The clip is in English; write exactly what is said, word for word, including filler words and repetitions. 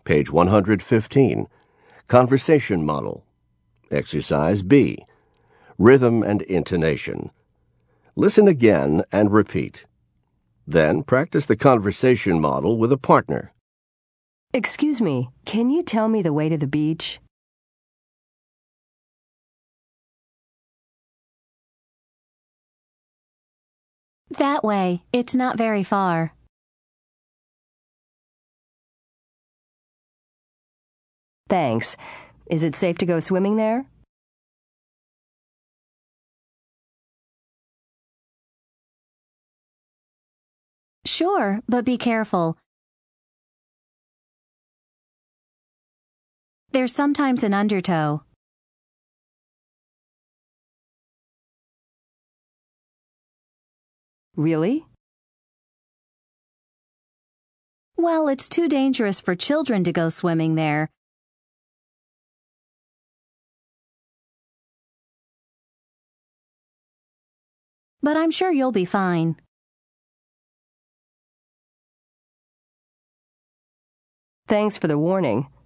Page one hundred fifteen. Conversation Model. Exercise B. Rhythm and intonation. Listen again and repeat. Then practice the conversation model with a partner. Excuse me, can you tell me the way to the beach? That way. It's not very far. Thanks. Is it safe to go swimming there? Sure, but be careful. There's sometimes an undertow. Really? Well, it's too dangerous for children to go swimming there. But I'm sure you'll be fine. Thanks for the warning.